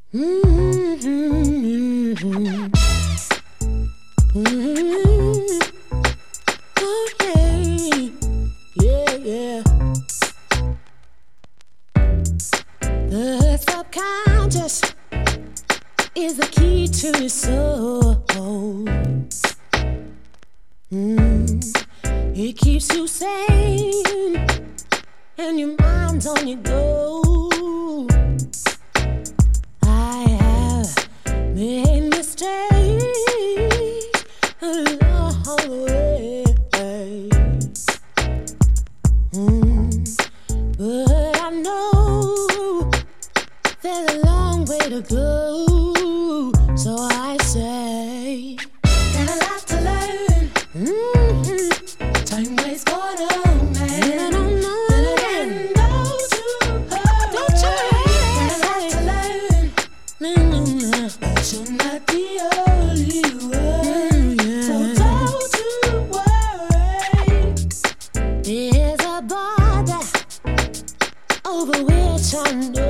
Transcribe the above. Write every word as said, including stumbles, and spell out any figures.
Mm-hmm. Mm-hmm. Oh yeah, yeah, yeah. The subconscious is the key to your soul. Mm. It keeps you sane and your mind's on your go. I have made mistakes along the way, mm. But I know there's a long way to go. So I say, got a lot to learn. Mm-hmm. Time waits gone on, man. I don't know. Then don't you hurry. Don't you hurry. Got a lot to learn. Mm-hmm. But you're not the only one. Mm-hmm. So don't you worry. There's a border over which I know